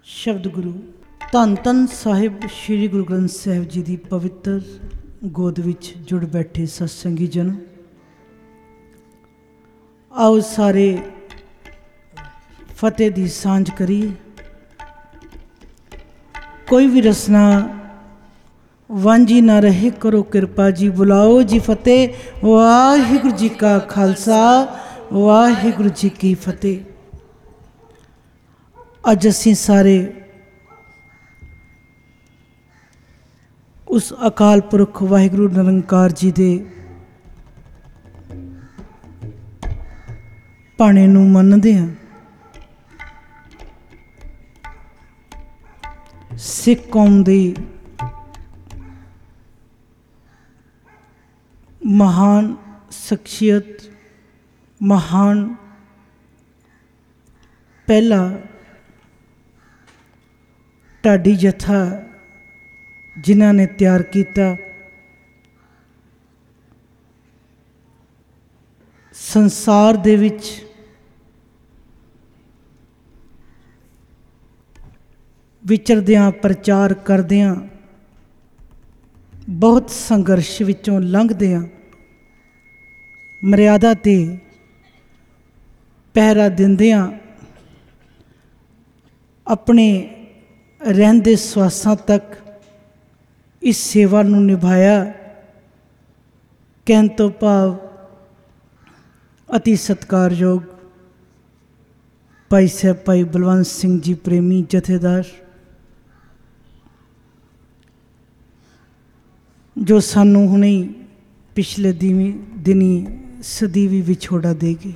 शब्द गुरु धन धन साहिब श्री गुरु ग्रंथ साहिब जी की पवित्र गोद विच जुड़ बैठे सत्संगी जन, आओ सारे फतेह की सांझ करिए। कोई भी रसना वांझी ना रहे, करो कृपा जी, बुलाओ जी फतेह। वाहिगुरू जी का खालसा, वाहिगुरू जी की फतेह। अज असीं सारे उस अकाल पुरख वाहिगुरू निरंकार जी दे भाणे नूं मनदे हां। सिख कौम दी महान शख्सियत, महान पहला ढाडी जथा जिन्हां ने तैयार किया, संसार दे विच विचरदियां प्रचार करदियां बहुत संघर्ष विचों लंघदियां मर्यादा ते पहरा दिंदियां अपने रहंदे स्वासां तक इस सेवा नूं निभाया। कहण तो भाव अति सत्कारयोग भाई साहब भाई बलवंत सिंह जी प्रेमी जथेदार, जो सानू हुणे पिछले दिनी सदीवी विछोड़ा दे गए।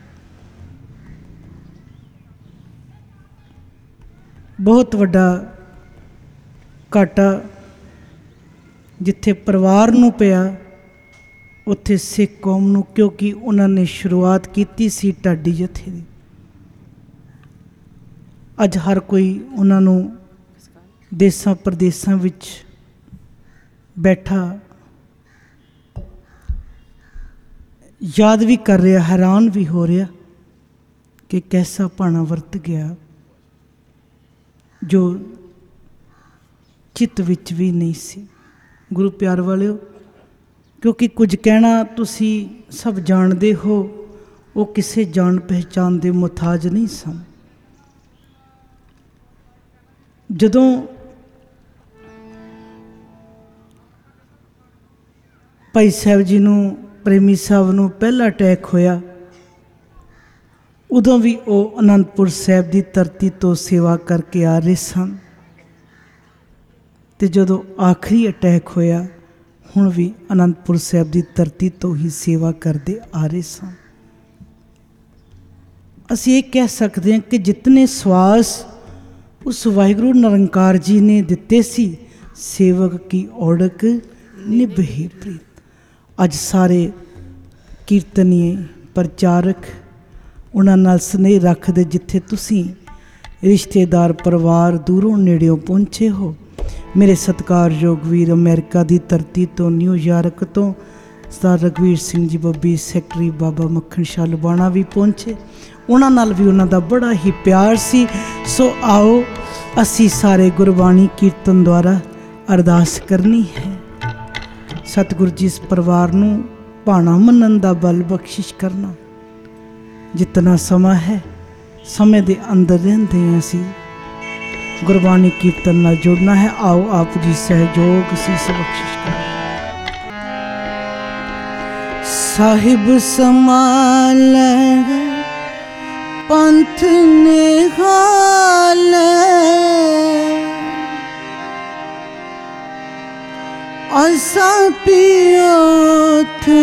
बहुत वड्डा घाटा जिथे परिवार नूं पिया उत्थे सिख कौम नूं, क्योंकि उन्होंने शुरुआत की सी ढाडी जथे दी। अज हर कोई उन्होंने देसां प्रदेसां विच बैठा याद भी कर रहा, हैरान भी हो रहा कि कैसा भाना वरत गया जो चित विच भी नहीं सी। गुरु प्यार वालिओ, क्योंकि कुछ कहना तुसी सब जानते हो, वो किसी जान पहचान दे मुताज नहीं सन। जदों भाई साहब जी नूं, प्रेमी साहब नूं पहला अटैक होया, उदों भी वो आनंदपुर साहब की धरती तो सेवा करके आ रहे सन, ते जदों आखिरी अटैक होया हुण भी आनंदपुर साहब की धरती तो ही सेवा करते आ रहे सन। असीं ये कह सकते हैं कि जितने श्वास उस वाहिगुरू निरंकार जी ने दिते सी, सेवक की ओड़क निभे प्रीत। अज सारे कीर्तनीय प्रचारक उन्हां नाल स्नेह रखदे, जिथे तुसीं रिश्तेदार परिवार दूरों नेड़ियों पहुँचे हो। मेरे सत्कारयोग वीर अमेरिका की धरती तो न्यूयॉर्क तो सरदार रघुवीर सिंह जी बब्बी, सैकटरी बाबा मक्खन शाह लुबाणा भी पहुँचे। उन्हां नाल भी उन्हां दा बड़ा ही प्यार सी। सो आओ असी सारे गुरबाणी कीर्तन द्वारा अरदास करनी है। सतगुरु जी इस परिवार नूं भाणा मनन दा बल बख्शिश करना। जितना समा है समय दे अंदर रहंदे असीं गुरबाणी कीर्तन नाल जुड़ना है। आओ आप जी सहयोग सीस बख्शिश करो। साहिब समाल पंथ निहाल, असा पियो थे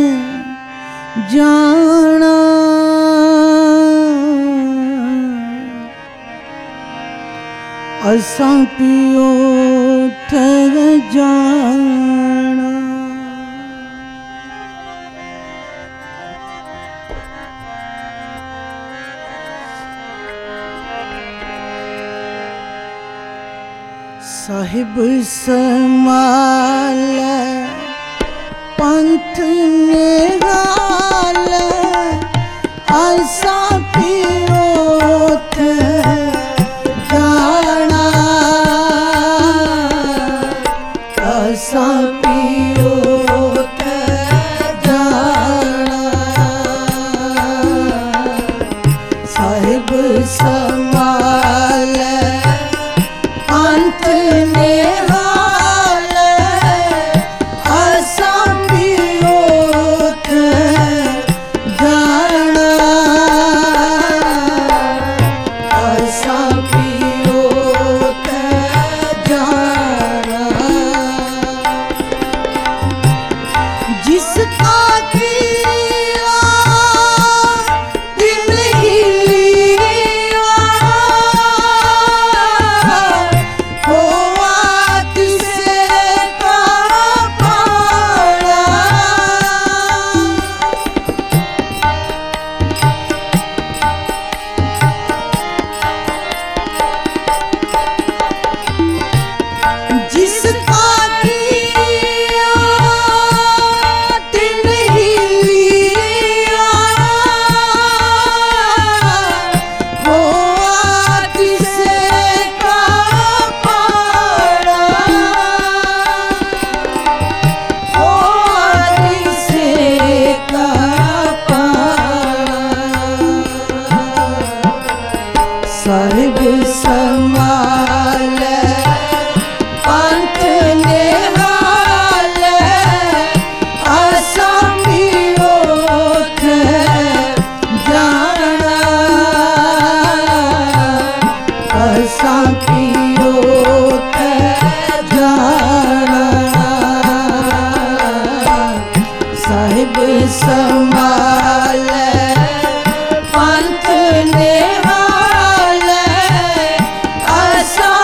जाना, असा पियो थे जाना। साहिब समाल पंथ निहाल, असा पियो थे जाना। ਸੰਭਾਲੈ ਅੰਤ ਨਿਹਾਲੈ ਅਸਾਂ ਵੀ ਓਥ ਜਾਣਾ ਅਸਾਂ ਵੀ ਓਥ ਜਾਣਾ ਜਿਸ ਕਾ ਕੀਆ ਦਿਨ ਹੀ ਲੀਆ ਹੋਆ ਤਿਸੇ ਕਾ ਪਾਣਾ ਜਿਸ ਕਾ ਕੀਆ ਤਿਨ ਹੀ ਲੀਆ ਹੋਆ ਤਿਸੇ ਕਾ ਪਾਣਾ ਹੋਆ ਤਿਸੇ ਕਾ ਪਾਣਾ ਸਾਹਿਬ ਸੰਭਾਲੈ ਪੰਥ ਨਿਹਾਲੈ ਅਸਾਂ ਵੀ ਓਥ ਜਾਣਾ ਅਸਾਂ ਵੀ ਓਥ ਜਾਣਾ ਸਾਹਿਬ ਸੰਭਾਲੈ ਪੰਥ ਨਿਹਾਲੈ ਅਸਾਂ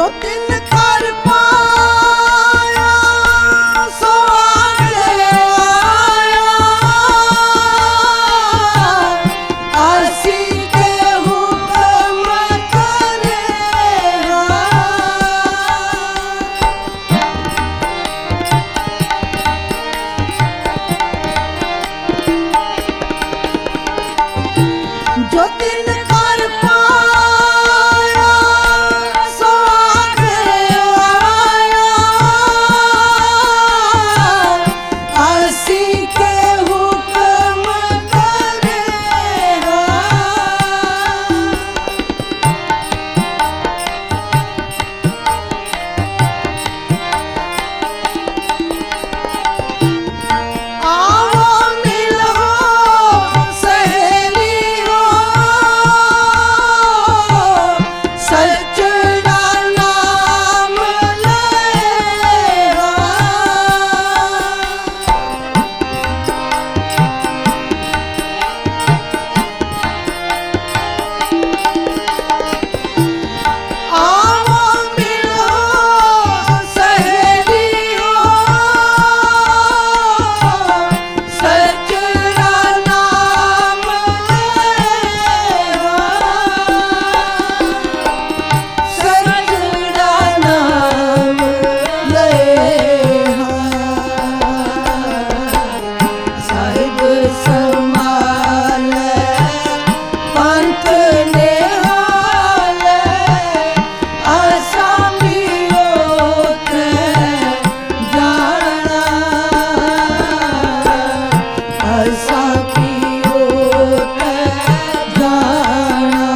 ਜੋ ਤਿਨ ਕਰ ਪਾਇਆ ਸੋ ਆਗੇ ਆਇਆ ਅਸੀਂ ਕੇ ਹੁਕਮ ਕਰੇਗਾ ਜੋ ਤਿਨ ਕਰ ਪਾਇਆ ਸੋ ਆਗੇ ਆਇਆ ਅਸੀਂ ਕੇ ਹੁਕਮ ਕਰੇਗਾ ਆਵੋ ਮਿਲੋ ਸਹੇਲੀਓ ਸੱਚਾ ਨਾਮ ਲਏਗਾ ਆਵੋ ਮਿਲੋ ਸਹੇਲੀਓ ਸੱਚਾ ਨਾਮ ਲਏਗਾ ਸੱਚਾ ਨਾਮ ਲਏਗਾ ਸਾਹਿਬ ਸੰਭਾਲੇ ਪੰਥ ਨਿਹਾਲੇ ਅਸਾਮੀਓ ਤੇ ਜਾਣਾ ਅਸਾਮੀਓ ਤੇ ਜਾਣਾ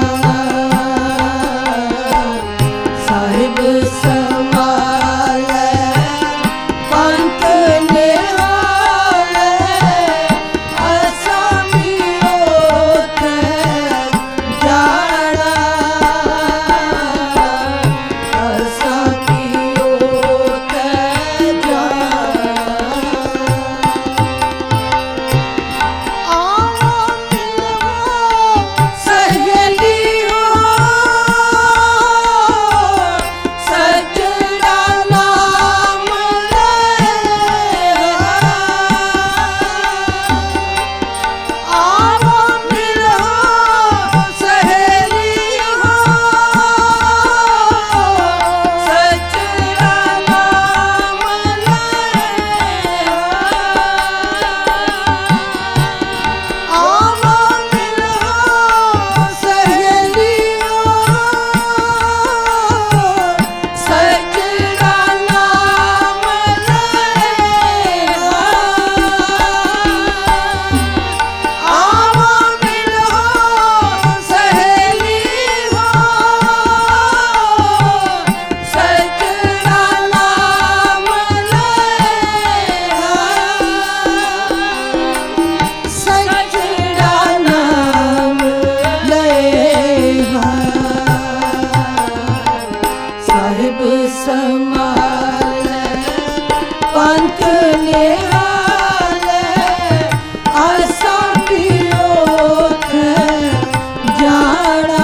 ਸਾਹਿਬ ਸੰਭਾਲੇ ਪੰਥ ਨਿਹਾਲੇ ਅਸਾਮੀਓ ਤੇ ਜਾਣਾ ਅਸਾਮੀਓ ਤੇ ਜਾਣਾ ਆਵੋ ਮਿਲੋ ਸਹੇਲੀਓ ਸੱਚਾ ਨਾਮ ਲਏਗਾ ਆਵੋ ਮਿਲੋ ਸਹੇਲੀਓ ਸੱਚਾ ਨਾਮ ਲਏਗਾ ਆਵੋ ਮਿਲੋ ਸਹੇਲੀਓ ਸੱਚਾ ਨਾਮ ਲਏਗਾ ਆਵੋ ਮਿਲੋ ਸਹੇਲੀਓ ਸੱਚਾ ਨਾਮ ਲਏਗਾ ਸੱਚਾ ਨਾਮ ਲਏਗਾ ਸਾਹਿਬ ਸੰਭਾਲੇ ਪੰਥ ਨਿਹਾਲੇ ਅਸਾਮੀਓ ਤੇ ਜਾਣਾ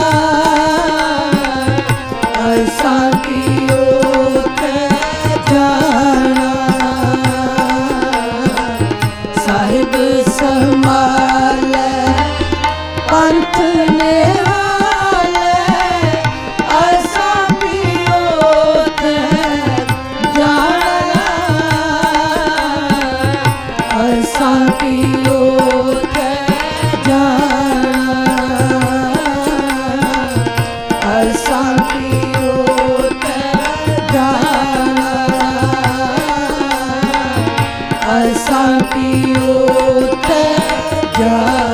ਅਸਾਮੀਓ ਤੇ ਜਾਣਾ ਸਾਹਿਬ ਸੰਭਾਲੇ ਪੰਥ ਨਿਹਾਲੇ ਅਸਾਮੀਓ ਤੇ ਜਾਣਾ ਅਸਾਮੀਓ ਤੇ ਜਾਣਾ ਅਸਾਮੀਓ ਤੇ ਜਾਣਾ ਅਸਾਮੀਓ ਤੇ ਜਾਣਾ